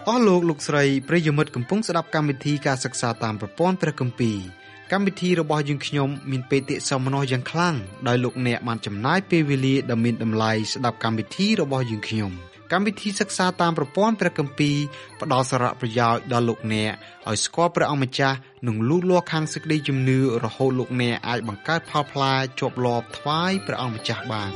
អស់លោកស្រីប្រិយមិត្តកំពុងស្ដាប់កម្មវិធីការសិក្សាតាមប្រព័ន្ធព្រះគម្ពីរកម្មវិធីរបស់យើងខ្ញុំមានបេតិសោមនស្សយ៉ាងខ្លាំងដោយលោកអ្នកបានចំណាយពេលវេលាដ៏មានតម្លៃស្ដាប់កម្មវិធីរបស់យើងខ្ញុំកម្មវិធីសិក្សាតាមប្រព័ន្ធព្រះគម្ពីរផ្ដល់សារៈប្រយោជន៍ដល់លោកអ្នកឲ្យស្គាល់ព្រះអង្គម្ចាស់និងលូតលាស់ខាងសេចក្តីជំនឿរហូតលោកអ្នកអាចបង្កើតផលផ្លែជាប់លាប់ថ្វាយព្រះអង្គម្ចាស់បាន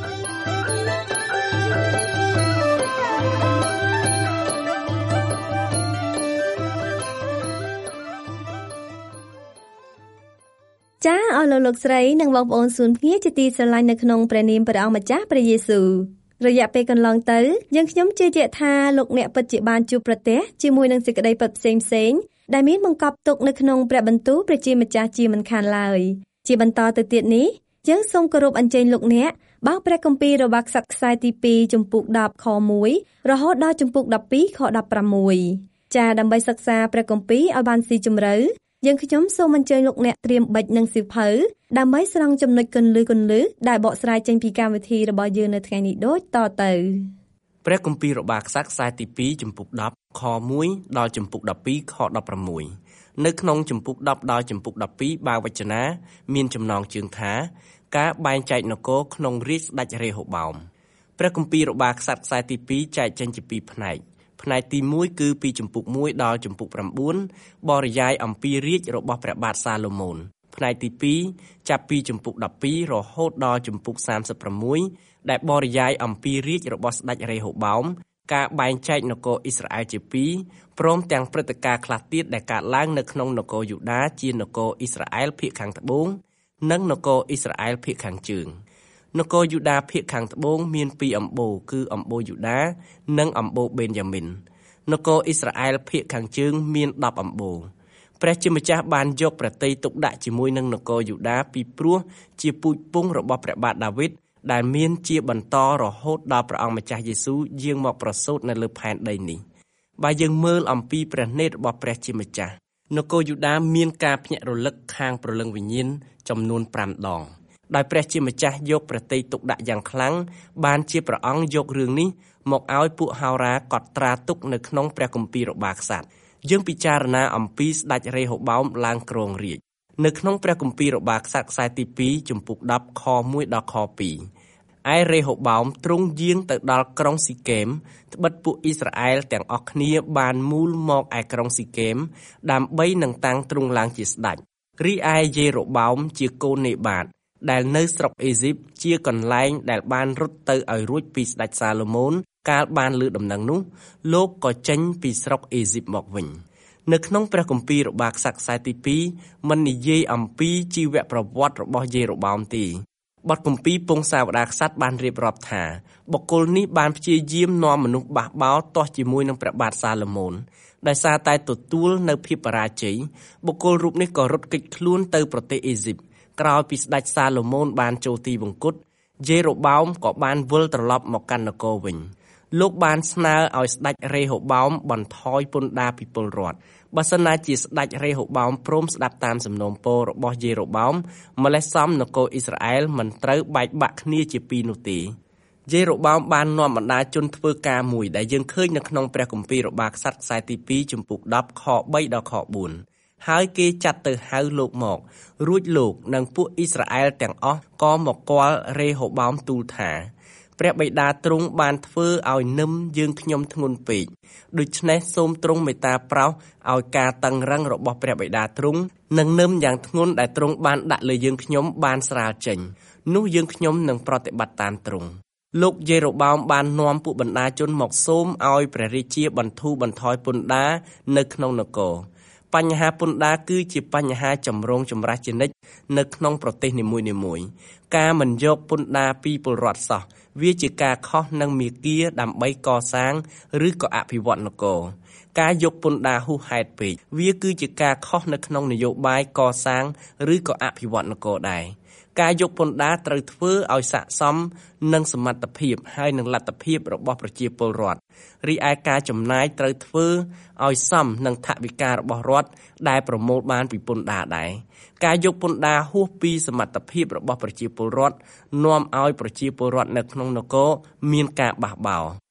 ចាអស់លោកស្រីនិងបងប្អូនសួនភ្ងាជាទីស្រឡាញ់នៅក្នុងព្រះនាមព្រះអង្គម្ចាស់ព្រះយេស៊ូវរយៈពេលកន្លងទៅយើងខ្ញុំជឿជាក់ថាលោកអ្នកពិតជាបានជួបប្រទះជាមួយនឹងសេចក្តីពិតផ្សេងៗដែលមានបង្កប់ទុកនៅក្នុងព្រះបន្ទូលព្រះជាម្ចាស់ជាមិនខានឡើយជាបន្តទៅទៀតនេះយើងសូមគោរពអញ្ជើញលោកអ្នកបោះព្រះគម្ពីររបស់ក្សត្រខ្សែទី2ចំពុក10ខ1រហូតដល់ចំពុក12ខ16ចាដើម្បីសិក្សាព្រះគម្ពីរឲ្យបានស៊ីជម្រៅយើងខ្ញុំសូមអញ្ជើញលោកអ្នកត្រៀមប៊ិចនិងសៀវភៅដើម្បីស្រង់ចំណុចគន្លឹះដែលបកស្រាយចេញពីកម្មវិធីរបស់យើងនៅថ្ងៃនេះដូចតទៅព្រះគម្ពីររបស់ក្សត្រខ្សែទី2ចំពុក10ខ1ដល់ចំពុក12ខ16នៅក្នុងចំពុក10ដល់ចំពុក12បាវចនាមានចំណងជើងថាការបែងចែកនគរក្នុងរាជស្ដេចរេហូបោមព្រះគម្ពីររបស់ក្សត្រខ្សែទី2ចែកចេញជា2ផ្នែកផ្នែកទី1គឺពីចំពុក1ដល់ចំពុក9បរិយាយអំពីរាជរបស់ព្រះបាទសាឡូមោនផ្នែកទី2ចាប់ពីចំពុក12រហូតដល់ចំពុក36ដែលបរិយាយអំពីរាជរបស់ស្ដេចរេហូបោមការបែងចែកនគរអ៊ីស្រាអែលជា2ព្រមទាំងព្រឹត្តិការណ៍ខ្លះទៀតដែលកើតឡើងនៅក្នុងនគរយូដាជានគរអ៊ីស្រាអែលភាគខាងត្បូងនិងនគរអ៊ីស្រាអែលភាគខាងជើងនគរយូដាភាគខាងត្បូងមាន2អំបូរគឺអំបូរយូដានិងអំបូរបេនយ៉ាមីននគរអ៊ីស្រាអែលភាគខាងជើងមាន10អំបូរព្រះជាម្ចាស់បានយកប្រតិយទុកដាក់ជាមួយនឹងនគរយូដាពីព្រោះជាពូជពង្សរបស់ព្រះបាទដាវីតដែលមានជាបន្តរហូតដល់ព្រះអង្គម្ចាស់យេស៊ូវយាងមកប្រសូតនៅលើផែនដីនេះបើយើងមើលអំពីព្រះនេតរបស់ព្រះជាម្ចាស់នគរយូដាមានការភ្ញាក់រលឹកខាងព្រលឹងវិញ្ញាណចំនួន5ដងដោយព្រះជាម្ចាស់យកប្រតិយទុកដាក់យ៉ាងខ្លាំងបានជាព្រះអង្គយករឿងនេះមកឲ្យពួកហោរាកត់ត្រាទុកនៅក្នុងព្រះគម្ពីររបស់ក្សត្រយើងពិចារណាអំពីស្ដេចរេហូបោមឡើងគ្រងរាជ្យនៅក្នុងព្រះគម្ពីររបស់ក្សត្រខ្សែទី2ចំពុក10ខ1ដល់ខ2ឯរេហូបោមទ្រង់យាងទៅដល់ក្រុងស៊ីកេមត្បិតពួកអ៊ីស្រាអែលទាំងអស់គ្នាបានមូលមកឯក្រុងស៊ីកេមដើម្បីនឹងតាំងទ្រង់ឡើងជាស្ដេចរីឯយេរ៉ូបោមជាកូននេបាតដែលនៅស្រុកអេស៊ីបជាកន្លែងដែលបានរត់ទៅឲ្យរួចពីស្ដេចសាឡូមោនកាលបានលើដំណឹងនោះលោកក៏ចេញពីស្រុកអេស៊ីបមកវិញនៅក្នុងព្រះគម្ពីររបស់ក្សត្រខ្សែទី2មិននិយាយអំពីជីវប្រវត្តិរបស់យេរ៉ូបោមទេបទគម្ពីរពងសាវតារក្សត្របានរៀបរាប់ថាបុគ្គលនេះបានព្យាយាមនាំមនុស្សបះបោរទាស់ជាមួយនឹងព្រះបាទសាឡូមោនដោយសារតែទទួលនៅភាពបរាជ័យបុគ្គលរូបនេះក៏រត់គេចខ្លួនទៅប្រទេសអេស៊ីបក្រោយពីស្ដេចសាឡូមោនបានចូលទីវង្គតយេរ៉ូបោមក៏បានវិលត្រឡប់មកកាន់នគរវិញលោកបានស្នើឲ្យស្ដេចរេហូបោមបន្ថយពន្ធដារពីពលរដ្ឋបើសិនណាជាស្ដេចរេហូបោមព្រមស្ដាប់តាមសំណូមពររបស់យេរ៉ូបោមម្លេះសំនគរអ៊ីស្រាអែលមិនត្រូវបែកបាក់គ្នាជាពីរនោះទេយេរ៉ូបោមបាននាំបណ្ដាជនធ្វើការមួយដែលយើងឃើញនៅក្នុងព្រះគម្ពីររបស់ក្សត្រខ្សែទី2ចំពុក10ខ3ដល់ខ4ហើយគេចាត់ទៅហៅលោកមករួចលោកនិងពួកអ៊ីស្រាអែលទាំងអស់ក៏មកគាល់រេហូបោមទូលថាព្រះបិតាទ្រង់បានធ្វើឲ្យនឹមយើងខ្ញុំធ្ងន់ពេកដូច្នេះសូមទ្រង់មេត្តាប្រោសឲ្យការតឹងរឹងរបស់ព្រះបិតាទ្រង់និងនឹមយ៉ាងធ្ងន់ដែលទ្រង់បានដាក់លើយើងខ្ញុំបានស្រាលចេញនោះយើងខ្ញុំនឹងប្រតិបត្តិតាមទ្រង់លោកយេរ៉ូបោមបាននាំពួកបណ្ដាជនមកសូមឲ្យព្រះរាជាបន្ធូរបន្ថយពន្ធដារនៅក្នុងនគរបញ្ហាពន្ធដារគឺជាបញ្ហាចម្រូងចម្រាសជានិច្ចនៅក្នុងប្រទេសនីមួយៗការមិនយកពន្ធដារពីពលរដ្ឋសោះវាជាការខុសនឹងមាគ៌ាដើម្បីកសាងឬក៏អភិវឌ្ឍនគរការយកពន្ធដារហួសហេតុពេកវាគឺជាការខុសនៅក្នុងនយោបាយកសាងឬក៏អភិវឌ្ឍនគរដែរការយកពន្ធដារត្រូវធ្វើឲ្យស័ក្តិសមនឹងសមត្ថភាពហើយនឹងលទ្ធភាពរបស់ប្រជាពលរដ្ឋរីឯការចំណាយត្រូវធ្វើឲ្យសមនឹងថវិការបស់រដ្ឋដែលប្រមូលបានពីពន្ធដារដែរការយកពន្ធដារហួសពីសមត្ថភាពរបស់ប្រជាពលរដ្ឋនាំឲ្យប្រជាពលរដ្ឋនៅក្នុងនគរមានការបះបោរ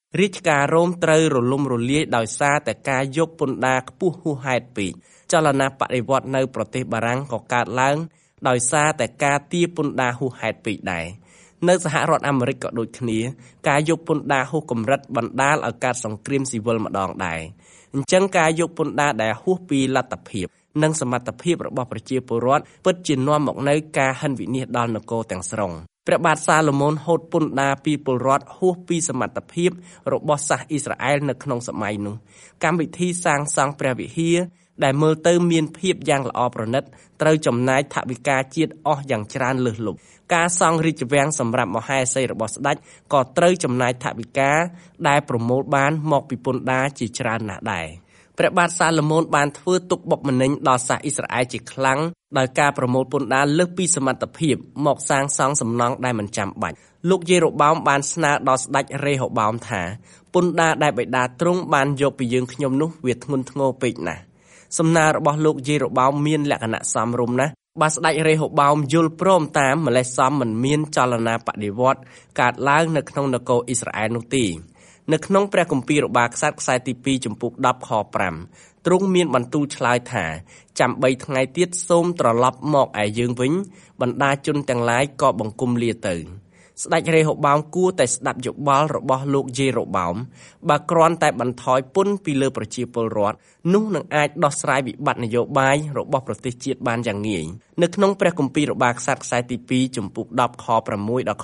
រាជការរ៉ូមត្រូវរលំរលាយដោយសារតែការយកពន្ធដារខ្ពស់ហួសហេតុពេកចលនាបដិវត្តន៍នៅប្រទេសបារាំងក៏កើតឡើងដោយសារតែការទារពន្ធដារហួសហេតុពេកដែរនៅសហរដ្ឋអាមេរិកក៏ដូចគ្នាការយកពន្ធដារហួសកម្រិតបណ្ដាលឲ្យកើតសង្គ្រាមស៊ីវិលម្ដងដែរអញ្ចឹងការយកពន្ធដារដែលហួសពីលទ្ធភាពនិងសមត្ថភាពរបស់ប្រជាពលរដ្ឋពិតជានាំមកនូវការហិនវិនាសដល់នគរទាំងស្រុងព្រះបាទសាឡូមោនហូតពន្ធដារពីពលរដ្ឋហួសពីសមត្ថភាពរបស់សាសអ៊ីស្រាអែលនៅក្នុងសម័យនោះកម្មវិធីសាងសង់ព្រះវិហារដែលមើលទៅមានភាពយ៉ាងល្អប្រណិតត្រូវចំណាយថវិកាជាតិអស់យ៉ាងច្រើនលើសលប់ការសង់រាជវាំងសម្រាប់មហេសីរបស់ស្ដេចក៏ត្រូវចំណាយថវិកាដែលប្រមូលបានមកពីពន្ធដារជាច្រើនណាស់ដែរព្រះបាទសាឡូមោនបានធ្វើទុកបុកម្នេញដល់សាសអ៊ីស្រាអែលជាខ្លាំងដោយការប្រមូលពន្ធដារលើសពីសមត្ថភាពមកសាងសង់សំណង់ដែលមិនចាំបាច់លោកយេរូបោមបានស្នើដល់ស្ដេចរេហូបោមថាពន្ធដារដែលបិតាទ្រង់បានយកពីយើងខ្ញុំនោះវាធ្ងន់ធ្ងរពេកណាស់សំណើរបស់លោកយេរូបោមមានលក្ខណៈសមរម្យណាស់បើស្ដេចរេហូបោមយល់ព្រមតាមម្លេះសមមិនមានចលនាបដិវត្តន៍កើតឡើងនៅក្នុងនគរអ៊ីស្រាអែលនោះទេនៅក្នុងព្រះគម្ពីររបារក្សត្រខ្សែទី2ចំពុក10ខ5ទ្រង់មានបន្ទូលឆ្លើយថាចាំ3ថ្ងៃទៀតសូមត្រឡប់មកឯយើងវិញបណ្ដាជនទាំងឡាយក៏បង្គំលាទៅស្ដេចរេហូបោមគួរតែស្ដាប់យោបល់របស់លោកយេរូបោមបើគ្រាន់តែបន្ថយពន្ធពីលើប្រជាពលរដ្ឋនោះនឹងអាចដោះស្រាយវិបត្តិនយោបាយរបស់ប្រទេសជាតិបានយ៉ាងងាយនៅក្នុងព្រះគម្ពីររបារក្សត្រខ្សែទី2ចំពុក10ខ6ដល់ខ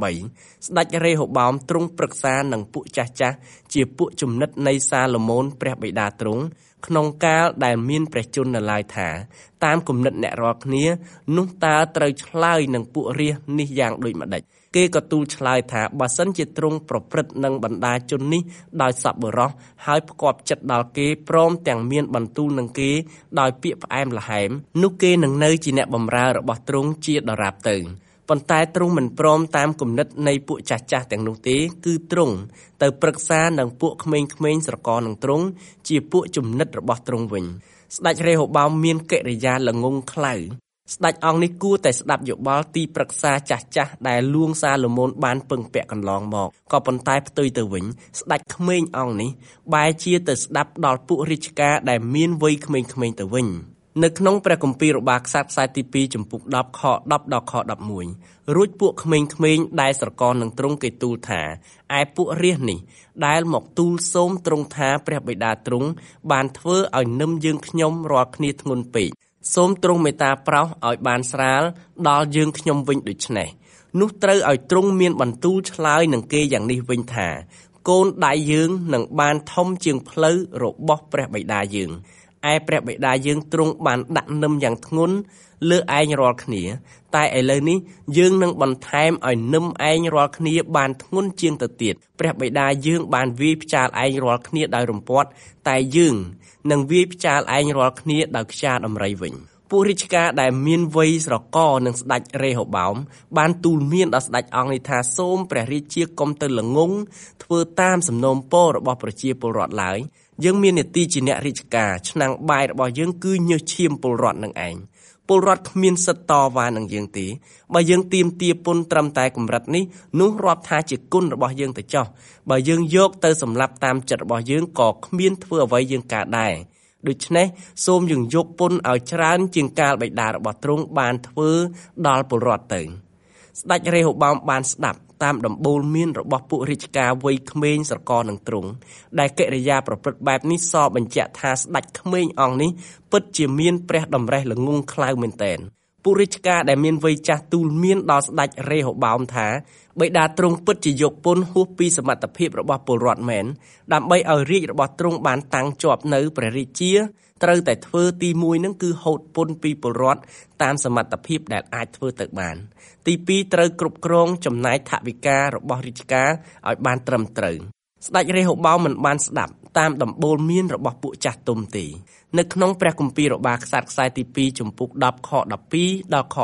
8ស្ដេចរេហូបោមទ្រង់ប្រឹក្សានឹងពួកចាស់ៗជាពួកជំនិតនៃសាឡូមោនព្រះបិតាទ្រង់ក្នុងកាលដែលមានព្រះជន្មនៅឡើយថាតាមគំនិតអ្នករាល់គ្នានោះតើត្រូវឆ្លើយនឹងពួករាស្ត្រនេះយ៉ាងដូចម្ដេចគេក៏ទូលឆ្លើយថាបើសិនជាទ្រង់ប្រព្រឹត្តនឹងបណ្ដាជននេះដោយសប្បុរសហើយផ្គាប់ចិត្តដល់គេព្រមទាំងមានបន្ទូលនឹងគេដោយពាក្យផ្អែមល្ហែមនោះគេនឹងនៅជាអ្នកបម្រើរបស់ទ្រង់ជាដរាបទៅប៉ុន្តែទ្រង់មិនព្រមតាមគំនិតនៃពួកចាស់ៗទាំងនោះទេគឺទ្រង់ទៅប្រឹក្សានឹងពួកក្មេងៗស្រករនឹងទ្រង់ជាពួកជំនិតរបស់ទ្រង់វិញស្ដេចរេហូបោមមានកិរិយាល្ងង់ខ្លៅស្ដេចអង្គនេះគួរតែស្ដាប់យោបល់ទីប្រឹក្សាចាស់ៗដែលលួងសាឡូមោនបានពឹងពាក់កន្លងមកក៏ប៉ុន្តែផ្ទុយទៅវិញស្ដេចក្មេងអង្គនេះបែរជាទៅស្ដាប់ដល់ពួករាជការដែលមានវ័យក្មេងៗទៅវិញនៅក្នុងព្រះគម្ពីររបារក្សត្រខ្សែទី2ចំពុក10ខ10ដល់ខ11រួចពួកក្មេងៗដែលស្រករនឹងទ្រង់គេទូលថាឯពួករាស្ត្រនេះដែលមកទូលសូមទ្រង់ថាព្រះបិតាទ្រង់បានធ្វើឲ្យនឹមយើងខ្ញុំរាល់គ្នាធ្ងន់ពេកសូមទ្រង់មេត្តាប្រោសឲ្យបានស្រាលដល់យើងខ្ញុំវិញដូច្នេះនោះត្រូវឲ្យទ្រង់មានបន្ទូលឆ្លើយនឹងគេយ៉ាងនេះវិញថាកូនដៃយើងនឹងបានធំជាងផ្លូវរបស់ព្រះបិតាយើងឯព្រះបិតាយើងទ្រង់បានដាក់នឹមយ៉ាងធ្ងន់លើឯងរាល់គ្នាតែឥឡូវនេះយើងនឹងបន្ថែមឲ្យនឹមឯងរាល់គ្នាបានធ្ងន់ជាងទៅទៀតព្រះបិតាយើងបានវាយផ្ចាលឯងរាល់គ្នាដោយរំពាត់តែយើងនឹងវាយផ្ចាលឯងរាល់គ្នាដោយខ្យាដំរីវិញពួករាជការដែលមានវ័យស្រករនឹងស្ដេចរេហូបោមបានទូលមានដល់ស្ដេចអង្គនេះថាសូមព្រះរាជាកុំទៅល្ងង់ធ្វើតាមសំណូមពររបស់ប្រជាពលរដ្ឋឡើយយើងមាននាទីជាអ្នករាជការឆ្នាំងបាយរបស់យើងគឺញើសឈាមពលរដ្ឋនឹងឯងពលរដ្ឋគ្មានសិទ្ធិតវ៉ានឹងយើងទេបើយើងទាមទារពន្ធត្រឹមតែកម្រិតនេះនោះរាប់ថាជាគុណរបស់យើងទៅចុះបើយើងយកទៅសម្លាប់តាមចិត្តរបស់យើងក៏គ្មានធ្វើអ្វីយើងកើតដែរដូច្នេះសូមយើងយកពន្ធឲ្យច្រើនជាងកាលបិតារបស់ទ្រង់បានធ្វើដល់ពលរដ្ឋទៅស្ដេចរេហូបោមបានស្ដាប់តាមដំបូលមានរបស់ពួករាជការវ័យក្មេងស្រករនឹងទ្រង់ដែលកិរិយាប្រព្រឹត្តបែបនេះសបញ្ជាក់ថាស្ដេចក្មេងអង្គនេះពិតជាមានព្រះតម្រេះល្ងង់ខ្លៅមែនទែនពួករាជការដែលមានវ័យចាស់ទូលមានដល់ស្ដេចរេហូបោមថាបិតាទ្រង់ពិតជាយកពន្ធហួសពីសមត្ថភាពរបស់ពលរដ្ឋមែនដើម្បីឲ្យរាជរបស់ទ្រង់បានតាំងជាប់នៅព្រះរាជាត្រូវតែធ្វើទី1នឹងគឺហូតពន្ធពីពលរដ្ឋតាមសមត្ថភាពដែលអាចធ្វើទៅបានទី2ត្រូវគ្រប់គ្រងចំណាយថវិការបស់រាជការឲ្យបានត្រឹមត្រូវស្ដេចរេហូបោមមិនបានស្ដាប់តាមដំបូលមានរបស់ពួកចាស់ទុំទេនៅក្នុងព្រះគម្ពីររបារក្សត្រខ្សែទី2ចំពុក10ខ12ដល់ខ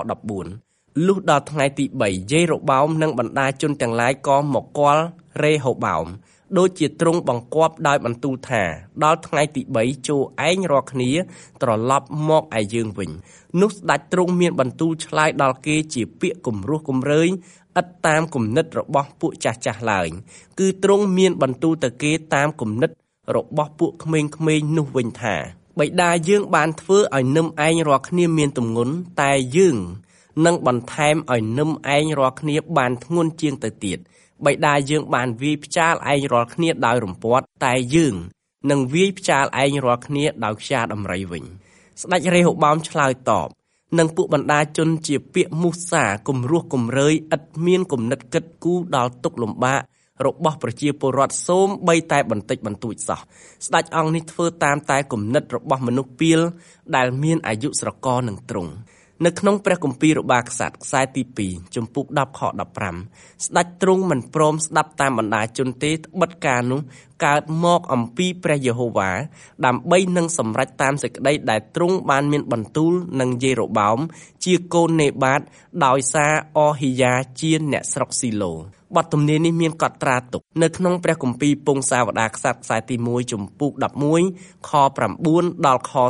14លុះដល់ថ្ងៃទី3យេរូបោមនិងបណ្ដាជនទាំងឡាយក៏មកគាល់រេហូបោមដូចជាទ្រង់បង្គាប់ដោយបន្ទូលថាដល់ថ្ងៃទី3ចូលឯងរាល់គ្នាត្រឡប់មកឯយើងវិញនោះស្ដេចទ្រង់មានបន្ទូលឆ្លើយដល់គេជាពាក្យគំរោះគំរើយឥតតាមគំនិតរបស់ពួកចាស់ៗឡើយគឺទ្រង់មានបន្ទូលទៅគេតាមគំនិតរបស់ពួកក្មេងៗនោះវិញថាបិតាយើងបានធ្វើឲ្យនឹមឯងរាល់គ្នាមានទម្ងន់តែយើងនឹងបន្ថែមឲ្យនឹមឯងរាល់គ្នាបានធ្ងន់ជាងទៅទៀតបិតាយើងបានវាយផ្ចាលឯងរាល់គ្នាដោយរំពាត់តែយើងនឹងវាយផ្ចាលឯងរាល់គ្នាដោយខ្យាដំរីវិញស្ដេចរេហូបោមឆ្លើយតបនឹងពួកបណ្ដាជនជាពាក្យមូសាគំរោះគំរើយឥតមានគំនិតគិតគូរដល់ទុក្ខលំបាករបស់ប្រជាពលរដ្ឋសូម្បីតែបន្តិចបន្តួចសោះស្ដេចអង្គនេះធ្វើតាមតែគំនិតរបស់មនុស្សពាលដែលមានអាយុស្រករនឹងទ្រង់នៅក្នុងព្រះគម្ពីររបារក្សត្រខ្សែទី2ជំពូក10ខ15ស្ដេចទ្រង់មិនព្រមស្ដាប់តាមបណ្ដាជនទេត្បិតការនោះកើតមកអំពីព្រះយេហូវ៉ាដើម្បីនឹងសម្រេចតាមសេចក្តីដែលទ្រង់បានមានបន្ទូលនឹងយេរ៉ូបោមជាកូននេបាតដោយសារអហ៊ីយ៉ាជាអ្នកស្រុកស៊ីឡូបទទំនាយនេះមានកត់ត្រាទុកនៅក្នុងព្រះគម្ពីរពង្សាវតារក្សត្រខ្សែទី1ជំពូក11ខ9ដល់ខ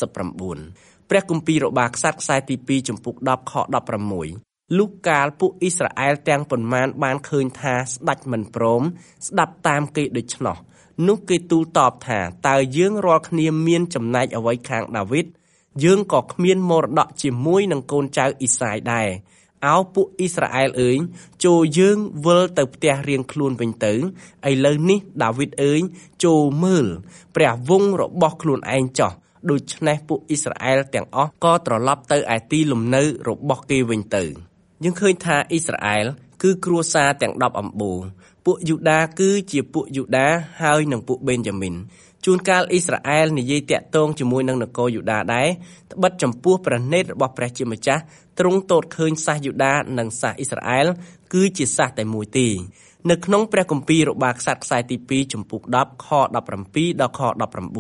39ព្រះគម្ពីររបារក្សត្រខ្សែទី2ជំពូក10ខ16លុះកាលពួកអ៊ីស្រាអែលទាំងប៉ុន្មានបានឃើញថាស្ដេចមិនព្រមស្ដាប់តាមគេដូច្នោះនោះគេទូលតបថាតើយើងរាល់គ្នាមានចំណែកអ្វីខាងដាវីតយើងក៏គ្មានមរតកជាមួយនឹងកូនចៅអ៊ីសាយដែរអោពួកអ៊ីស្រាអែលអើយចូលយើងវិលទៅផ្ទះរៀងខ្លួនវិញទៅឥឡូវនេះដាវីតអើយចូលមើលព្រះវង្សរបស់ខ្លួនឯងចោះដូច្នេះពួកអ៊ីស្រាអែលទាំងអស់ក៏ត្រឡប់ទៅឯទីលំនៅរបស់គេវិញទៅយើងឃើញថាអ៊ីស្រាអែលគឺគ្រួសារទាំង10អំបូរពួកយូដាគឺជាពួកយូដាហើយនិងពួកបេនយ៉ាមីនជួនកាលអ៊ីស្រាអែលនិយាយតាក់ទងជាមួយនឹងនគរយូដាដែរត្បិតចំពោះព្រះនេតរបស់ព្រះជាម្ចាស់ទ្រង់ទតឃើញសាសយូដានិងសាសអ៊ីស្រាអែលគឺជាសាសតែមួយទេនៅក្នុងព្រះគម្ពីររបារក្សត្រខ្សែទី2ជំពូក10ខ17ដល់ខ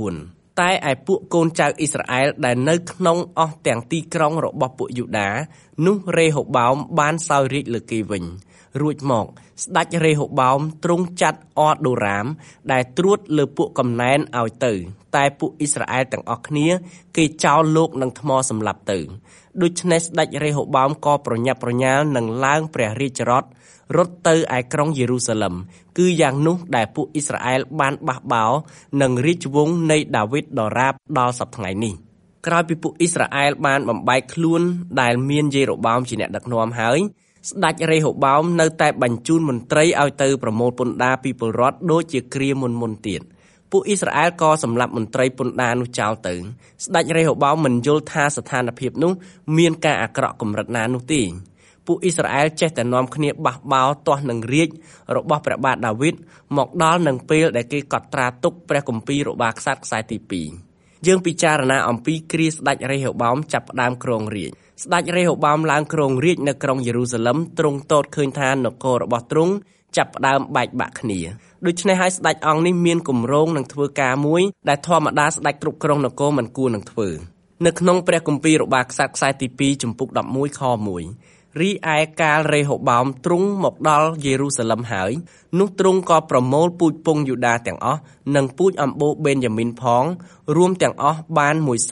19តែឯពួកកូនចៅអ៊ីស្រាអែលដែលនៅក្នុងអស់ទាំងទីក្រុងរបស់ពួកយូដានោះរេហូបោមបានសោយរាជ្យលើគេវិញរួចមកស្ដេចរេហូបោមទ្រង់ចាត់អដូរ៉ាមដែលត្រួតលើពួកកំណែនឲ្យទៅតែពួកអ៊ីស្រាអែលទាំងអស់គ្នាគេចោលលោកនឹងថ្មសម្លាប់ទៅដូច្នេះស្ដេចរេហូបោមក៏ប្រញាប់ប្រញាល់នឹងឡើងព្រះរាជរថរត់ទៅឯក្រុងយេរូសាឡឹមគឺយ៉ាងនោះដែលពួកអ៊ីស្រាអែលបានបះបោរនឹងរាជវង្សនៃដាវីតដរាបដល់សព្វថ្ងៃនេះក្រោយពីពួកអ៊ីស្រាអែលបានបំបែកខ្លួនដែលមានយេរ៉ូបោមជាអ្នកដឹកនាំហើយស្ដេចរេហូបោមនៅតែបញ្ជូនមន្ត្រីឲ្យទៅប្រមូលពន្ធដារពីពលរដ្ឋដូចជាគ្រាមុនទៀតពួកអ៊ីស្រាអែលក៏សម្លាប់មន្ត្រីពន្ធដារនោះចោលទៅស្ដេចរេហូបោមមិនយល់ថាស្ថានភាពនោះមានការអាក្រក់កម្រិតណានោះទេពួកអ៊ីស្រាអែលចេះតែនាំគ្នាបះបោរទាស់នឹងរាជរបស់ព្រះបាទដាវីតមកដល់នឹងពេលដែលគេកត់ត្រាទុកព្រះគម្ពីររបារក្សត្រខ្សែទី2យើងពិចារណាអំពីគ្រាស្ដេចរេហូបោមចាប់ផ្ដើមគ្រងរាជ្យស្ដេចរេហូបោមឡើងគ្រងរាជ្យនៅក្រុងយេរូសាឡឹមទ្រង់ទតឃើញថានគររបស់ទ្រង់ចាប់ផ្ដើមបែកបាក់គ្នាដូច្នេះហើយស្ដេចអង្គនេះមានគម្រោងនឹងធ្វើការមួយដែលធម្មតាស្ដេចគ្រប់គ្រងនគរមិនគួរនឹងធ្វើនៅក្នុងព្រះគម្ពីររបារក្សត្រខ្សែទី2ជំពូក11ខ1រីឯកាលរេហូបោមទ្រង់មកដល់យេរូសាឡឹមហើយនោះទ្រង់ក៏ប្រមូលពូជពង្សយូដាទាំងអស់និងពូជអម្បូរបេនយ៉ាមីនផងរួមទាំងអស់បាន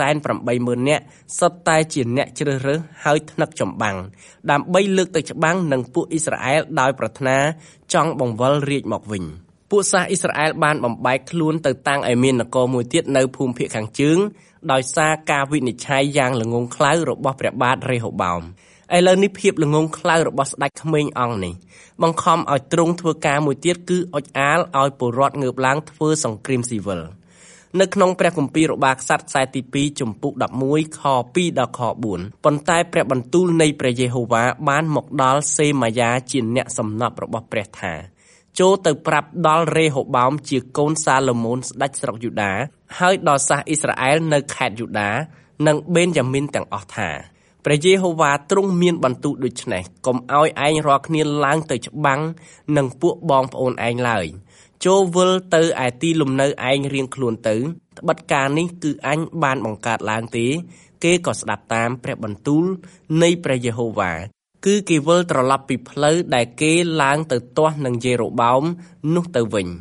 180,000 នាក់សុទ្ធតែជាអ្នកជ្រើសរើសហើយថ្នឹកចម្បាំងដើម្បីលើកទៅច្បាំងនឹងពួកអ៊ីស្រាអែលដោយប្រាថ្នាចង់បង្វិលរាជ្យមកវិញពួកសាសអ៊ីស្រាអែលបានបំបែកខ្លួនទៅតាំងឲ្យមាននគរមួយទៀតនៅភូមិភាគខាងជើងដោយសារការវិនិច្ឆ័យយ៉ាងល្ងង់ខ្លៅរបស់ព្រះបាទរេហូបោមឥឡូវនេះភាពល្ងង់ខ្លៅរបស់ស្ដេចក្មេងអង្គនេះបង្ខំឲ្យទ្រង់ធ្វើការមួយទៀតគឺអុចអាលឲ្យពលរដ្ឋងើបឡើងធ្វើសង្គ្រាមស៊ីវិលនៅក្នុងព្រះគម្ពីររបារក្សត្រខ្សែទី2ជំពូក11ខ2ដល់ខ4ប៉ុន្តែព្រះបន្ទូលនៃព្រះយេហូវ៉ាបានមកដល់សេម៉ាយ៉ាជាអ្នកសំណប់របស់ព្រះថាចូលទៅប្រាប់ដល់រេហូបោមជាកូនសាឡូមោនស្ដេចស្រុកយូដាហើយដល់សាសអ៊ីស្រាអែលនៅខេត្តយូដានិងបេនយ៉ាមីនទាំងអស់ថាព្រះយេហូវ៉ាទ្រង់មានបន្ទូលដូច្នេះកុំឲ្យឯងរាល់គ្នាឡើងទៅច្បាំងនឹងពួកបងប្អូនឯងឡើយចូលវិលទៅឯទីលំនៅឯងរៀងខ្លួនទៅត្បិតការនេះគឺអញបានបង្កើតឡើងទេគេក៏ស្ដាប់តាមព្រះបន្ទូលនៃព្រះយេហូវ៉ាគឺគេវិលត្រឡប់ពីផ្លូវដែលគេឡើងទៅទាស់នឹងយេរ៉ូបោមនោះទៅវិញ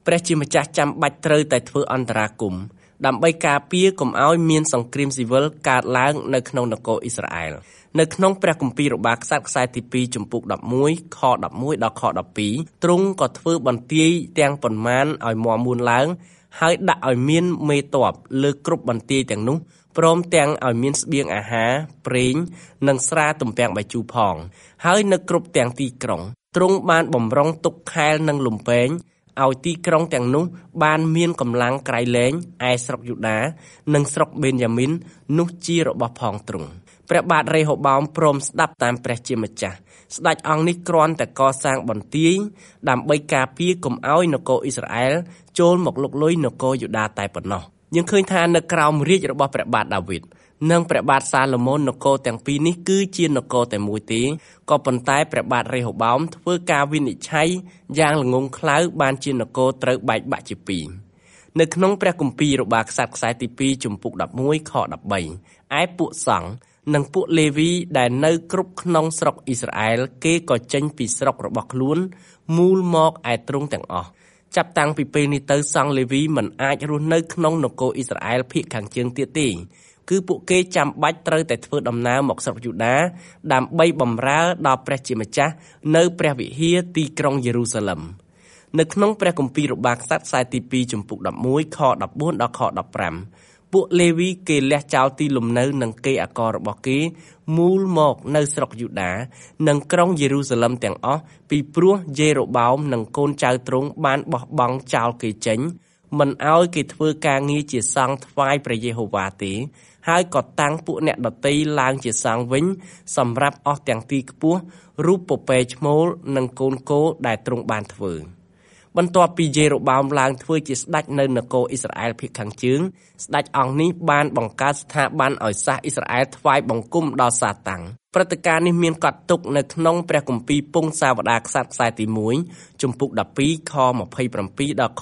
ព្រះជាម្ចាស់ចាំបាច់ត្រូវតែធ្វើអន្តរាគមន៍ដើម្បីការពារកុំឲ្យមានសង្គ្រាមស៊ីវិលកើតឡើងនៅក្នុងនគរអ៊ីស្រាអែលនៅក្នុងព្រះគម្ពីររបារក្សត្រខ្សែទី2ជំពូក11ខ11ដល់ខ12ទ្រង់ក៏ធ្វើបន្ទាយទាំងប៉ុន្មានឲ្យមាំមួនឡើងហើយដាក់ឲ្យមានមេទ័ពលើគ្រប់បន្ទាយទាំងនោះព្រមទាំងឲ្យមានស្បៀងអាហារប្រេងនិងស្រាទំពាំងបាយជូរផងហើយនៅគ្រប់ទាំងទីក្រុងទ្រង់បានបំរុងទុកខែលនិងលំពែងឲ្យទីក្រុងទាំងនោះបានមានកម្លាំងក្រៃលែងឯស្រុកយូដានិងស្រុកបេនយ៉ាមីននោះជារបស់ផងទ្រង់ព្រះបាទរេហូបោមព្រមស្ដាប់តាមព្រះជាម្ចាស់ស្ដេចអង្គនេះគ្រាន់តែកសាងបន្ទាយដើម្បីការពារកុំឲ្យនគរអ៊ីស្រាអែលចូលមកលុកលុយនគរយូដាតែប៉ុណ្ណោះយើងឃើញថានៅក្រោមរាជរបស់ព្រះបាទដាវីតនិងព្រះបាទសាឡូមោននគរទាំងពីរនេះគឺជានគរតែមួយទេក៏ប៉ុន្តែព្រះបាទរេហូបោមធ្វើការវិនិច្ឆ័យយ៉ាងល្ងង់ខ្លៅបានជានគរត្រូវបែកបាក់ជាពីរនៅក្នុងព្រះគម្ពីររបារក្សត្រខ្សែទី2ជំពូក11ខ13ឯពួកសង្ឃនិងពួកលេវីដែលនៅគ្រប់ក្នុងស្រុកអ៊ីស្រាអែលគេក៏ចេញពីស្រុករបស់ខ្លួនមូលមកឯទ្រង់ទាំងអស់ចាប់តាំងពីពេលនេះទៅសង្ឃលេវីមិនអាចរស់នៅក្នុងនគរអ៊ីស្រាអែលភាគខាងជើងទៀតទេគឺពួកគេចាំបាច់ត្រូវតែធ្វើដំណើរមកស្រុកយូដាដើម្បីបម្រើដល់ព្រះជាម្ចាស់នៅព្រះវិហារទីក្រុងយេរូសាឡិមនៅក្នុងព្រះគម្ពីររបារក្សត្រខ្សែទី2ជំពូក11ខ14ដល់ខ15ពួកលេវីគេលះចោលទីលំនៅនិងគេអាកររបស់គេមូលមកនៅស្រុកយូដានិងក្រុងយេរូសាឡិមទាំងអស់ពីព្រោះយេរ៉ូបោមនិងកូនចៅទ្រង់បានបោះបង់ចោលគេចេញមិនឲ្យគេធ្វើការងារជាសង្ឃថ្វាយព្រះយេហូវ៉ាទេហើយក៏តាំងពួកអ្នកដតីឡើងជាសង្ឃវិញសម្រាប់អស់ទាំងទីខ្ពស់រូបពពែឈ្មោលនិងកូនគោដែលទ្រង់បានធ្វើបន្ទាប់ពីយេរ៉ូបោមឡើងធ្វើជាស្ដេចនៅនគរអ៊ីស្រាអែលភាគខាងជើងស្ដេចអង្គនេះបានបង្កើតស្ថាប័នឲ្យសាសអ៊ីស្រាអែលថ្វាយបង្គំដល់សាតាំងព្រឹត្តិការណ៍នេះមានកត់ទុកនៅក្នុងព្រះគម្ពីរពង្សាវតារក្សត្រខ្សែទី1ជំពូក12ខ27ដល់ខ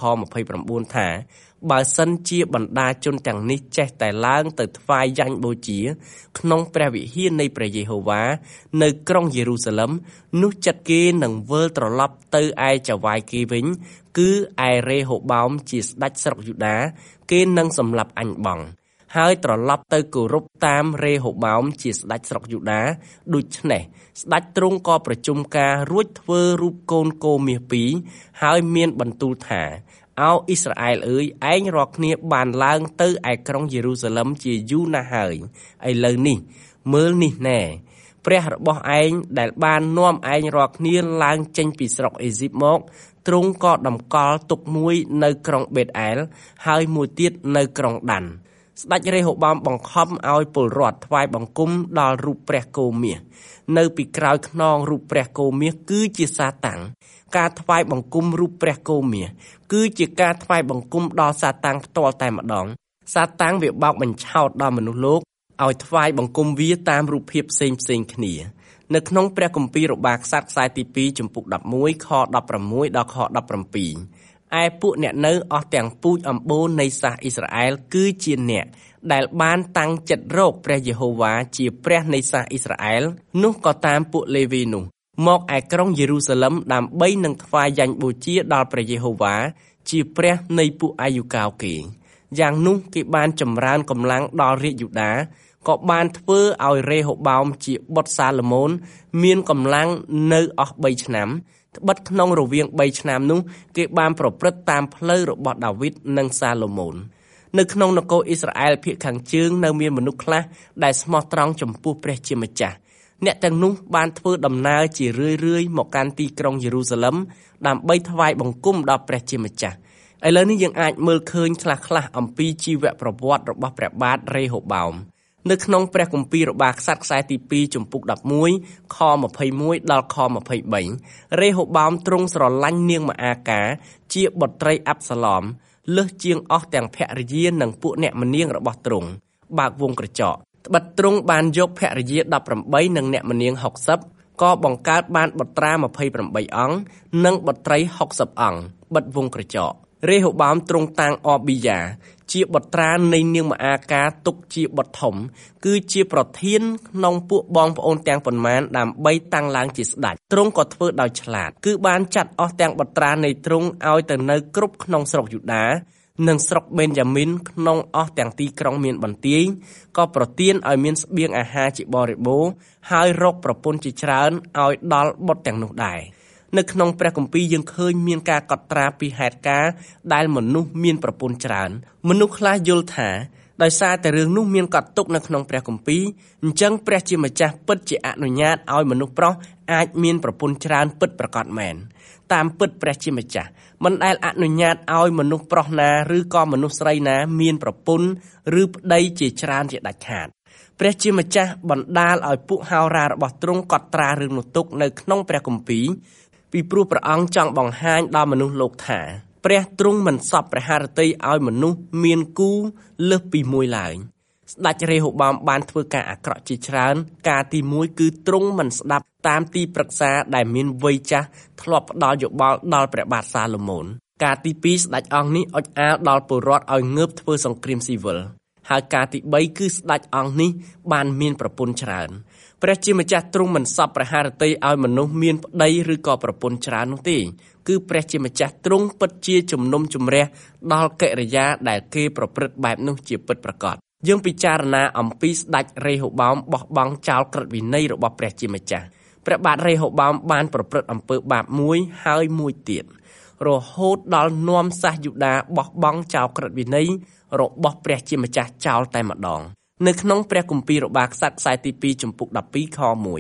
29ថាបើសិនជាបណ្ដាជនទាំងនេះចេះតែឡើងទៅថ្វាយយ៉ាញ់បូជាក្នុងព្រះវិហារនៃព្រះយេហូវ៉ានៅក្រុងយេរូសាឡិមនោះចិត្តគេនឹងវិលត្រឡប់ទៅឯចៅហ្វាយគេវិញគឺឯរេហូបោមជាស្ដេចស្រុកយូដាគេនឹងសម្លាប់អញបង់ហើយត្រឡប់ទៅគោរពតាមរេហូបោមជាស្ដេចស្រុកយូដាដូច្នេះស្ដេចទ្រង់ក៏ប្រជុំការរួចធ្វើរូបកូនគោមាសពីរហើយមានបន្ទូលថាអោអ៊ីស្រាអែលអើយឯងរាល់គ្នាបានឡើងទៅឯក្រុងយេរូសាឡិមជាយូរណាស់ហើយឥឡូវនេះមើលនេះណែព្រះរបស់ឯងដែលបាននាំឯងរាល់គ្នាឡើងចេញពីស្រុកអេស៊ីបមកទ្រង់ក៏តម្កល់ទុកមួយនៅក្រុងបេតអែលហើយមួយទៀតនៅក្រុងដានស្ដេចរេហូបោមបង្ខំឲ្យពលរដ្ឋថ្វាយបង្គំដល់រូបព្រះគោមាសនៅពីក្រោយខ្នងរូបព្រះគោមាសគឺជាសាតាំងការថ្វាយបង្គំរូបព្រះគោមាសគឺជាការថ្វាយបង្គំដល់សាតាំងផ្ទាល់តែម្ដងសាតាំងវាបោកបញ្ឆោតដល់មនុស្សលោកឲ្យថ្វាយបង្គំវាតាមរូបភាពផ្សេងគ្នានៅក្នុងព្រះគម្ពីររបារក្សត្រខ្សែទី2ជំពូក11ខ16ដល់ខ17ឯពួកអ្នកនៅអស់ទាំងពូជអម្បូរនៃសាសអ៊ីស្រាអែលគឺជាអ្នកដែលបានតាំងចិត្តរកព្រះយេហូវ៉ាជាព្រះនៃសាសអ៊ីស្រាអែលនោះក៏តាមពួកលេវីនោះមកឯក្រុងយេរូសាឡិមដើម្បីនឹងថ្វាយយ៉ាញ់បូជាដល់ព្រះយេហូវ៉ាជាព្រះនៃពួកអាយុកាវគេយ៉ាងនោះគេបានចម្រើនកម្លាំងដល់រាជយូដាក៏បានធ្វើឲ្យរេហូបោមជាបុត្រសាឡូមោនមានកម្លាំងនៅអស់3ឆ្នាំត្បិតក្នុងរវាង3ឆ្នាំនោះគេបានប្រព្រឹត្តតាមផ្លូវរបស់ដាវីតនិងសាឡូមោននៅក្នុងនគរអ៊ីស្រាអែលភាគខាងជើងនៅមានមនុស្សខ្លះដែលស្មោះត្រង់ចំពោះព្រះជាម្ចាស់អ្នកទាំងនោះបានធ្វើដំណើរជារឿយៗមកកាន់ទីក្រុងយេរូសាឡិមដើម្បីថ្វាយបង្គំដល់ព្រះជាម្ចាស់ឥឡូវនេះយើងអាចមើលឃើញខ្លះៗអំពីជីវប្រវត្តិរបស់ព្រះបាទរេហូបោមនៅក្នុងព្រះគម្ពីររបារក្សត្រខ្សែទី2ជំពូក11ខ21ដល់ខ23រេហូបោមទ្រង់ស្រឡាញ់នាងម៉ាអាកាជាបុត្រីអាប់សាឡមលើសជាងអស់ទាំងភរិយានិងពួកអ្នកម្នាងរបស់ទ្រង់បើកវងក្រចកត្បិតទ្រង់បានយកភរិយា18និងអ្នកម្នាង60ក៏បង្កើតបានបុត្រា28អង្គនិងបុត្រី60អង្គបិទវងក្រចករេហូបោមទ្រង់តាំងអប៊ីយ៉ាជាបុត្រានៃនាងមហាការទុកជាបុត្រធំគឺជាប្រធានក្នុងពួកបងប្អូនទាំងប៉ុន្មានដើម្បីតាំងឡើងជាស្ដេចទ្រង់ក៏ធ្វើដោយឆ្លាតគឺបានចាត់អស់ទាំងបុត្រានៃទ្រង់ឲ្យទៅនៅគ្រប់ក្នុងស្រុកយូដានិងស្រុកបេនយ៉ាមីនក្នុងអស់ទាំងទីក្រុងមានបន្ទាយក៏ប្រទានឲ្យមានស្បៀងអាហារជាបរិបូរណ៍ហើយរកប្រពន្ធជាច្រើនឲ្យដល់បុត្រទាំងនោះដែរនៅក្នុងព្រះគម្ពីរយើងឃើញមានការកត់ត្រាពីហេតុការណ៍ដែលមនុស្សមានប្រពន្ធច្រើនមនុស្សខ្លះយល់ថាដោយសារតែរឿងនោះមានកត់ទុកនៅក្នុងព្រះគម្ពីរអញ្ចឹងព្រះជាម្ចាស់ពិតជាអនុញ្ញាតឲ្យមនុស្សប្រុសអាចមានប្រពន្ធច្រើនពិតប្រាកដមែនតាមពិតព្រះជាម្ចាស់មិនដែលអនុញ្ញាតឲ្យមនុស្សប្រុសណាឬក៏មនុស្សស្រីណាមានប្រពន្ធឬប្តីជាច្រើនជាដាច់ខាតព្រះជាម្ចាស់បណ្ដាលឲ្យពួកហោរារបស់ទ្រង់កត់ត្រារឿងនោះទុកនៅក្នុងព្រះគម្ពីរពីព្រោះព្រះអង្គចង់បង្ហាញដល់មនុស្សលោកថាព្រះទ្រង់មិនសពព្រះハរតីឲ្យមនុស្សមានគូលើសពីមួយឡើយស្ដេចរេហូបោមបានធ្វើការអាក្រក់ជាច្រើនការទី1គឺទ្រង់មិនស្ដាប់តាមទីប្រឹក្សាដែលមានវ័យចាស់ធ្លាប់ផ្ដល់យោបល់ដល់ព្រះបាទសាឡូមោនការទី2ស្ដេចអង្គនេះអុចអាលដល់ពលរដ្ឋឲ្យងើបធ្វើសង្គ្រាមស៊ីវិលហើយការទី3គឺស្ដេចអង្គនេះបានមានប្រពន្ធច្រើនព្រះជាម្ចាស់ទ្រង់មិនសពព្រះハរតីឲ្យមនុស្សមានប្តីឬក៏ប្រពន្ធច្រើននោះទេគឺព្រះជាម្ចាស់ទ្រង់ពិតជាជំនុំជម្រះដល់កិរិយាដែលគេប្រព្រឹត្តបែបនោះជាពិតប្រាកដយើងពិចារណាអំពីស្ដេចរេហូបោមបោះបង់ចោលក្រឹតវិន័យរបស់ព្រះជាម្ចាស់ព្រះបាទរេហូបោមបានប្រព្រឹត្តអំពើបាបមួយហើយមួយទៀតរហូតដល់នាំសាសយូដាបោះបង់ចោលក្រឹតវិន័យរបស់ព្រះជាម្ចាស់ចោលតែម្ដងនៅក្នុងព្រះគម្ពីររបារក្សត្រខ្សែទី2ចំពុក12ខ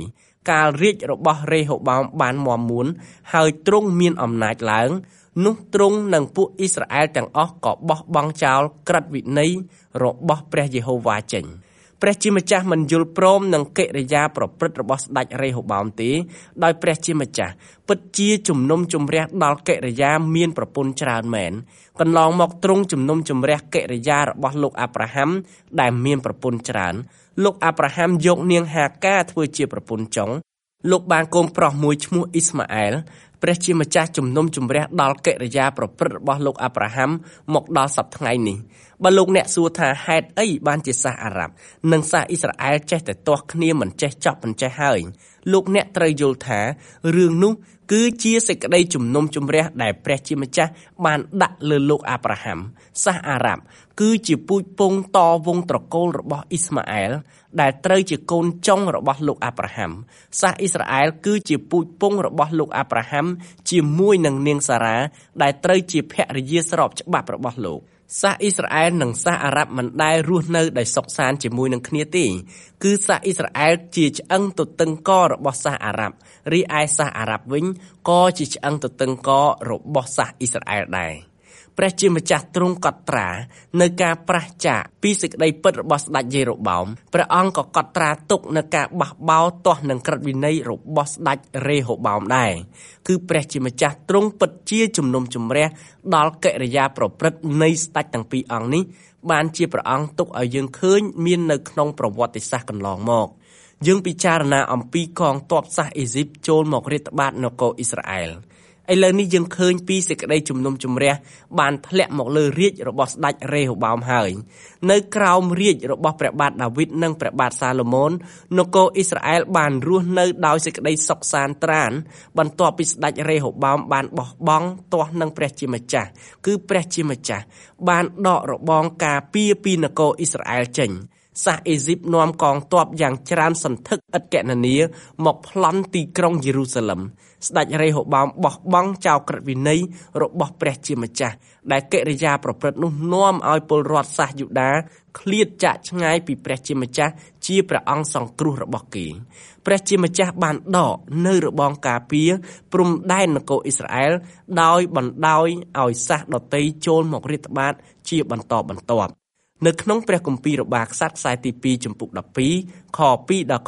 1កាលរាជរបស់រេហូបោមបានមាំមួនហើយទ្រង់មានអំណាចឡើងនោះទ្រង់និងពួកអ៊ីស្រាអែលទាំងអស់ក៏បោះបង់ចោលក្រឹតវិន័យរបស់ព្រះយេហូវ៉ាចេញព្រះជាម្ចាស់មិនយល់ព្រមនឹងកិរិយាប្រព្រឹត្តរបស់ស្ដេចរេហូបោមទេដោយព្រះជាម្ចាស់ពិតជាជំនុំជម្រះដល់កិរិយាមានប្រពន្ធច្រើនមែនកន្លងមកទ្រង់ជំនុំជម្រះកិរិយារបស់លោកអាប់រ៉ាហាំដែលមានប្រពន្ធច្រើនលោកអាប់រ៉ាហាំយកនាងហាកាធ្វើជាប្រពន្ធចុងលោកបានកូនប្រុសមួយឈ្មោះអ៊ីស្ម៉ាអែលព្រះជាម្ចាស់ជំនុំជម្រះដល់កិរិយាប្រព្រឹត្តរបស់លោកអាប់រ៉ាហាំមកដល់សប្តាហ៍ថ្ងៃនេះបើលោកអ្នកសួរថាហេតុអីបានជាសាសអារ៉ាប់និងសាសអ៊ីស្រាអែលចេះតែទាស់គ្នាមិនចេះចប់មិនចេះហើយលោកអ្នកត្រូវយល់ថារឿងនោះគឺជាសេចក្តីជំនុំជម្រះដែលព្រះជាម្ចាស់បានដាក់លើលោកអាប់រ៉ាហាំសាសអារ៉ាប់គឺជាពូជពងតវងត្រកូលរបស់អ៊ីស្ម៉ាអែលដែលត្រូវជាកូនចុងរបស់លោកអាប់រ៉ាហាំសាសអ៊ីស្រាអែលគឺជាពូជពងរបស់លោកអាប់រ៉ាហាំជាមួយនឹងនាងសារ៉ាដែលត្រូវជាភរិយាស្របច្បាប់របស់លោកសាសអ៊ីស្រាអែលនិងសាសអារ៉ាប់មិនដែលរស់នៅដោយសុខសាន្តជាមួយនឹងគ្នាទេគឺសាសអ៊ីស្រាអែលជាឆ្អឹងទទឹងករបស់សាសអារ៉ាប់រីឯសាសអារ៉ាប់វិញក៏ជាឆ្អឹងទទឹងករបស់សាសអ៊ីស្រាអែលដែរព្រះជាម្ចាស់ទ្រង់កត់ត្រានៅការប្រះចាកពីសេចក្តីពិតរបស់ស្ដេចយេរ៉ូបោមព្រះអង្គក៏កត់ត្រាទុកនៅការបះបោរទាស់នឹងក្រឹតវិន័យរបស់ស្ដេចរេហូបោមដែរគឺព្រះជាម្ចាស់ទ្រង់ពិតជាជំនុំជម្រះដល់កិរិយាប្រព្រឹត្តនៃស្ដេចទាំងពីរអង្គនេះបានជាព្រះអង្គទុកឲ្យយើងឃើញមាននៅក្នុងប្រវត្តិសាស្ត្រកន្លងមកយើងពិចារណាអំពីកងទ័ពសាសអេស៊ីបចូលមករាតត្បាតនគរអ៊ីស្រាអែលឥឡូវនេះយើងឃើញពីសេចក្តីជំនុំជម្រះបានធ្លាក់មកលើរាជរបស់ស្ដេចរេហូបោមហើយនៅក្រោមរាជរបស់ព្រះបាទដាវីតនិងព្រះបាទសាឡូមោននគរអ៊ីស្រាអែលបានរស់នៅដោយសេចក្តីសុខសាន្តត្រានបន្ទាប់ពីស្ដេចរេហូបោមបានបោះបង់ទាស់នឹងព្រះជាម្ចាស់គឺព្រះជាម្ចាស់បានដករបងការពារពីនគរអ៊ីស្រាអែលចេញសាសអេស៊ីបនាំកងទ័ពយ៉ាងច្រើនសន្ធឹកឥតគណនាមកប្លន់ទីក្រុងយេរូសាឡឹមស្ដេចរេហូបោមបោះបង់ចោលក្រឹតវិន័យរបស់ព្រះជាម្ចាស់ដែលកិរិយាប្រព្រឹត្តនោះនាំឲ្យពលរដ្ឋសាសយូដាឃ្លាតចាកឆ្ងាយពីព្រះជាម្ចាស់ជាព្រះអង្គសង្គ្រោះរបស់គេព្រះជាម្ចាស់បានដកនៅរបងការពារព្រំដែននគរអ៊ីស្រាអែលដោយបណ្ដោយឲ្យសាសដទៃចូលមករាតត្បាតជាបន្តបន្ទាប់នៅក្នុងព្រះគម្ពីររបារក្សត្រខ្សែទី2ចំពុក12ខ2ដល់ខ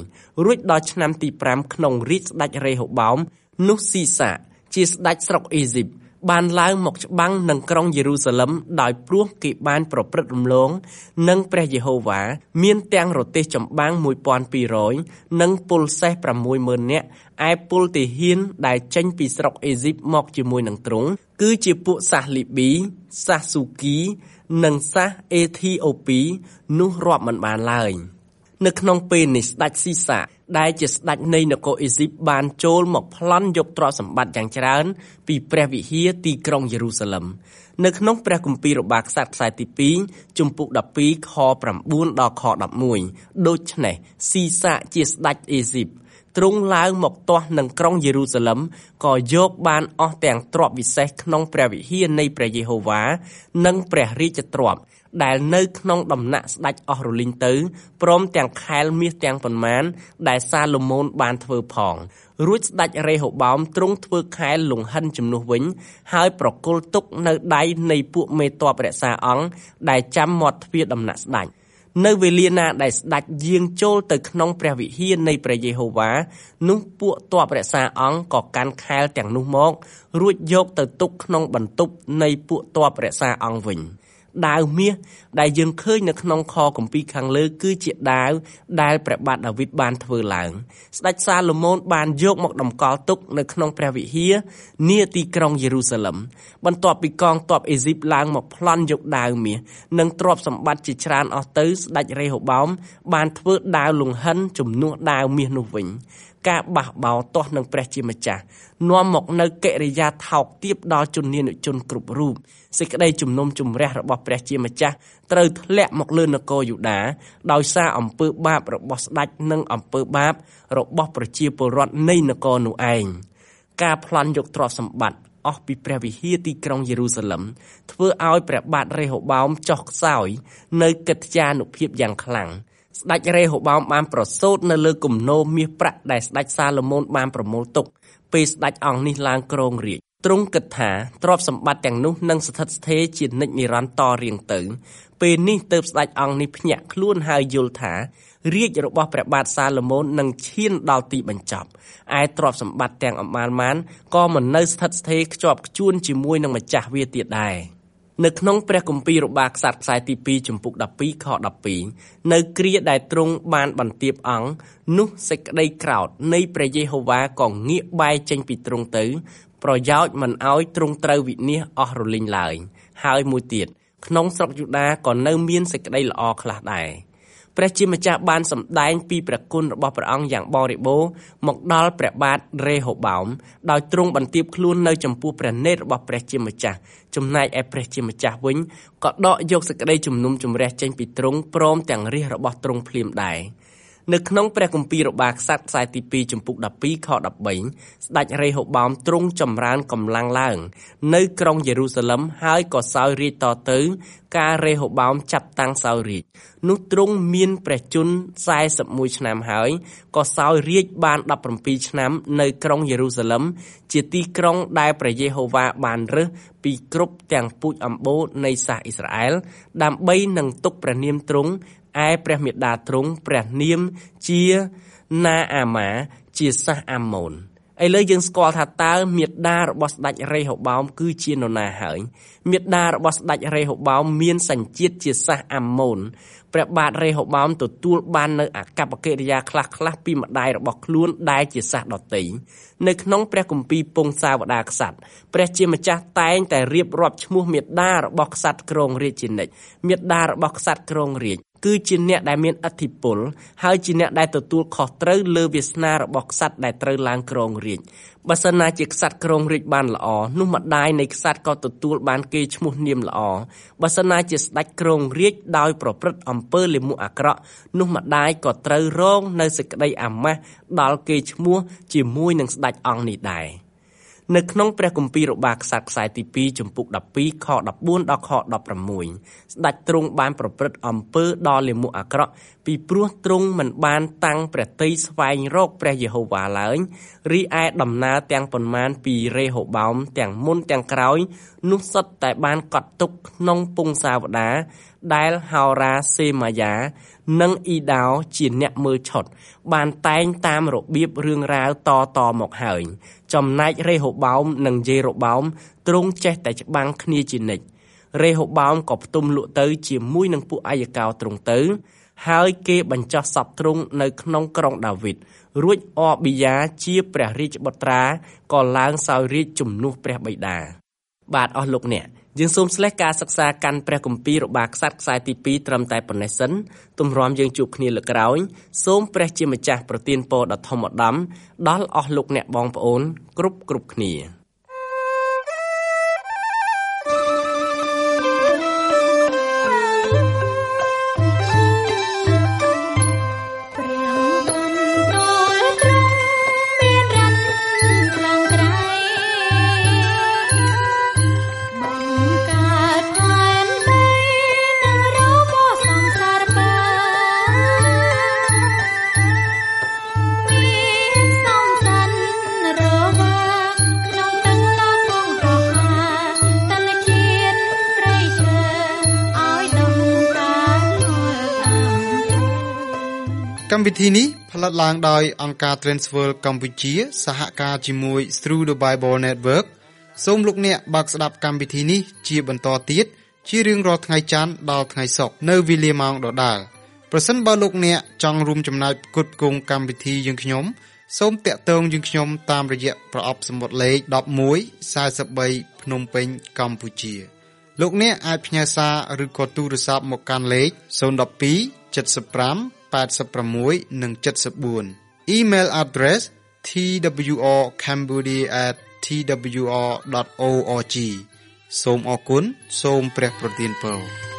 3រួចដល់ឆ្នាំទី5ក្នុងរាជស្ដេចរេហូបោមនោះស៊ីសាជាស្ដេចស្រុកអេស៊ីបបានឡើងមកច្បាំងនឹងក្រុងយេរូសាឡឹមដោយព្រោះគេបានប្រព្រឹត្តរំលងនឹងព្រះយេហូវ៉ាមានទាំងរទេះចម្បាំង 1200 និងពលសេះ 60000 នាក់ឯពលទាហានដែលចេញពីស្រុកអេស៊ីបមកជាមួយនឹងទ្រង់គឺជាពួកសាសលីប៊ីសាសស៊ូគីនិងសាសអេធីអូពីនោះរាប់មិនបានឡើយនៅក្នុងពេលនេះស្ដេចស៊ីសាដែលជាស្ដេចនៃនគរអេស៊ីបបានចូលមកប្លន់យកទ្រព្យសម្បត្តិយ៉ាងច្រើនពីព្រះវិហារទីក្រុងយេរូសាឡឹមនៅក្នុងព្រះគម្ពីររបារក្សត្រខ្សែទី2ជំពូក12ខ9ដល់ខ11ដូច្នេះស៊ីសាជាស្ដេចអេស៊ីបទ្រង់ឡើងមកទាស់នឹងក្រុងយេរូសាឡឹមក៏យកបានអស់ទាំងទ្រព្យវិសេសក្នុងព្រះវិហារនៃព្រះយេហូវ៉ានិងព្រះរាជទ្រព្យដែលនៅក្នុងដំណាក់ស្ដេចអស់រលីងទៅព្រមទាំងខែលមាសទាំងប៉ុន្មានដែលសាឡូមោនបានធ្វើផងរួចស្ដេចរេហូបោមទ្រង់ធ្វើខែលលង្ហិនជំនួសវិញហើយប្រគល់ទុកនៅដៃនៃពួកមេទ័ពរក្សាអង្គដែលចាំមាត់ទ្វារដំណាក់ស្ដេចនៅវេលាណាដែលស្ដេចយាងចូលទៅក្នុងព្រះវិហារនៃព្រះយេហូវ៉ានោះពួកទ័ពរក្សាអង្គក៏កាន់ខែលទាំងនោះមករួចយកទៅទុកក្នុងបន្ទប់នៃពួកទ័ពរក្សាអង្គវិញដាវមាសដែលយើងឃើញនៅក្នុងខគម្ពីរខាងលើគឺជាដាវដែលព្រះបាទដាវីតបានធ្វើឡើងស្ដេចសាឡូមោនបានយកមកតម្កល់ទុកនៅក្នុងព្រះវិហារនាទីក្រុងយេរូសាឡឹមបន្ទាប់ពីកងទ័ពអេស៊ីបឡើងមកប្លន់យកដាវមាសនិងទ្រព្យសម្បត្តិជាច្រើនអស់ទៅស្ដេចរេហូបោមបានធ្វើដាវលង្ហិនជំនួសដាវមាសនោះវិញការបះបោរទាស់នឹងព្រះជាម្ចាស់នាំមកនៅកិរិយាថោកទាបដល់ជននានុជនគ្រប់រូបសេចក្តីជំនុំជម្រះរបស់ព្រះជាម្ចាស់ត្រូវធ្លាក់មកលើនគរយូដាដោយសារអំពើបាបរបស់ស្ដេចនិងអំពើបាបរបស់ប្រជាពលរដ្ឋនៃនគរនោះឯងការប្លន់យកទ្រព្យសម្បត្តិអស់ពីព្រះវិហារទីក្រុងយេរូសាឡឹមធ្វើឲ្យព្រះបាទរេហូបោមចុះខ្សោយនៅកិត្យានុភាពយ៉ាងខ្លាំងស្ដេចរេហូបោមបានប្រសូតនៅលើគំនោមាសប្រាក់ដែលស្ដេចសាឡូមោនបានប្រមូលទុកពេលស្ដេចអង្គនេះឡើងគ្រងរាជ្យទ្រង់គិតថាទ្រព្យសម្បត្តិទាំងនោះនឹងស្ថិតស្ថេរជានិច្ចនិរន្តរ៍តរៀងទៅពេលនេះទើបស្ដេចអង្គនេះភ្ញាក់ខ្លួនហើយយល់ថារាជ្យរបស់ព្រះបាទសាឡូមោននឹងឈានដល់ទីបញ្ចប់ឯទ្រព្យសម្បត្តិទាំងអមាលមានក៏មិននៅស្ថិតស្ថេរខ្ជាប់ខ្ជួនជាមួយនឹងម្ចាស់វាទៀតដែរនៅក្នុងព្រះគម្ពីររបារក្សត្រខ្សែទី2ជំពូក12ខ12នៅគ្រាដែលទ្រង់បានបន្ទាបអង្គនោះសេចក្តីក្រោធនៃព្រះយេហូវ៉ាក៏ងាកបែរចេញពីទ្រង់ទៅប្រយោជន៍មិនឲ្យទ្រង់ត្រូវវិនាសអស់រលីងឡើយហើយមួយទៀតក្នុងស្រុកយូដាក៏នៅមានសេចក្តីល្អខ្លះដែរព្រះជាម្ចាស់បានសម្ដែងពីព្រះគុណរបស់ព្រះអង្គយ៉ាងបរិបូរណ៍មកដល់ព្រះបាទរេហូបោមដោយទ្រង់បន្ទាបខ្លួននៅចំពោះព្រះនេតរបស់ព្រះជាម្ចាស់ចំណែកឯព្រះជាម្ចាស់វិញក៏ដកយកសេចក្តីជំនុំជម្រះចេញពីទ្រង់ព្រមទាំងរាជរបស់ទ្រង់ភ្លាមដែរនៅក្នុងព្រះគម្ពីររបារក្សត្រខ្សែទី2ជំពូក12ខ13ស្ដេចរេហូបោមទ្រង់ចម្រើនកម្លាំងឡើងនៅក្រុងយេរូសាឡឹមហើយក៏សោយរាជ្យតទៅការរេហូបោមចាប់តាំងសោយរាជ្យនោះទ្រង់មានព្រះជន្ម41ឆ្នាំហើយក៏សោយរាជ្យបាន17ឆ្នាំនៅក្រុងយេរូសាឡឹមជាទីក្រុងដែលព្រះយេហូវ៉ាបានរើសពីគ្រប់ទាំងពូជអម្បូរនៃសាសអ៊ីស្រាអែលដើម្បីនឹងទុកព្រះនាមទ្រង់ឯព្រះមេដាទ្រង់ព្រះនាមជាណាអាម៉ាជាសាសអាម៉ូនឥឡូវយើងស្គាល់ថាតើមេដារបស់ស្ដេចរេហូបោមគឺជានរណាហើយមេដារបស់ស្ដេចរេហូបោមមានសញ្ជាតិជាសាសអាម៉ូនព្រះបាទរេហូបោមទទួលបាននៅអកប្បកិរិយាខ្លះពីម្ដាយរបស់ខ្លួនដែលជាសាសដទៃនៅក្នុងព្រះគម្ពីរពង្សាវតារក្សត្រព្រះជាម្ចាស់តែងតែរៀបរាប់ឈ្មោះមេដារបស់ក្សត្រគ្រងរាជ្យជានិច្ចមេដារបស់ក្សត្រគ្រងរាជ្យគឺជាអ្នកដែលមានឥទ្ធិពលហើយជាអ្នកដែលទទួលខុសត្រូវលើវាសនារបស់ក្សត្រដែលត្រូវឡើងគ្រងរាជ្យបើសិនណាជាក្សត្រគ្រងរាជ្យបានល្អនោះម្ដាយនៃក្សត្រក៏ទទួលបានកេរ្តិ៍ឈ្មោះនាមល្អបើសិនណាជាស្ដេចគ្រងរាជ្យដោយប្រព្រឹត្តអំពើលាមកអាក្រក់នោះម្ដាយក៏ត្រូវរងនៅសេចក្តីអាម៉ាស់ដល់កេរ្តិ៍ឈ្មោះជាមួយនឹងស្ដេចអង្គនេះដែរនៅក្នុងព្រះគម្ពីររបារក្សត្រខ្សែទី2ជំពូក12ខ14ដល់ខ16ស្ដេចទ្រង់បានប្រព្រឹត្តអំពើដ៏លាមកអាក្រក់ពីព្រោះទ្រង់មិនបានតាំងព្រះទ័យស្វែងរកព្រះយេហូវ៉ាឡើយរីឯដំណើរទាំងប៉ុន្មានពីរេហូបោមទាំងមុនទាំងក្រោយនោះសុទ្ធតែបានកត់ទុកក្នុងពង្សាវតារដែលហោរាសេម៉ាយ៉ានិងអ៊ីដោជាអ្នកមើលឆុតបានតែងតាមរបៀបរឿងរ៉ាវតមកហើយចំណែករេហូបោមនិងយេរូបោមទ្រង់ចេះតែច្បាំងគ្នាជានិច្ចរេហូបោមក៏ផ្ទុំលក់ទៅជាមួយនឹងពួកអាយកោទ្រង់ទៅហើយគេបញ្ចុះសពទ្រង់នៅក្នុងក្រុងដាវីតរួចអប៊ីយ៉ាជាព្រះរាជបុត្រាក៏ឡើងសោយរាជ្យជំនួសព្រះបិតាបាទអស់លោកអ្នកយើងសូមស្លេះការសិក្សាកាន់ព្រះគម្ពីររបារក្សត្រខ្សែទី2ត្រឹមតែប៉ុណ្ណេះសិនទម្រាំយើងជួបគ្នាលើកក្រោយសូមព្រះជាម្ចាស់ប្រទានពរដ៏ធំឧត្តមដល់អស់លោកអ្នកបងប្អូនគ្រប់គ្នាកម្មវិធីនេះផលិតឡើងដោយអង្គការ Transworld កម្ពុជាសហការជាមួយ Through the Bible Network សូមលោកអ្នកបើកស្ដាប់កម្មវិធីនេះជាបន្តទៀតជារៀងរាល់ថ្ងៃច័ន្ទដល់ថ្ងៃសុក្រនៅវេលាម៉ោងដដែលប្រសិនបើលោកអ្នកចង់រួមចំណែកផ្គត់ផ្គង់កម្មវិធីយើងខ្ញុំសូមតាក់ទងយើងខ្ញុំតាមរយៈប្រអប់សំបុត្រលេខ1143ភ្នំពេញកម្ពុជាលោកអ្នកអាចផ្ញើសារឬក៏ទូរស័ព្ទមកកាន់លេខ012 75 86 និង 74 Email address twrcambodia@twr.org សូមអរគុណសូមព្រះប្រទានពរ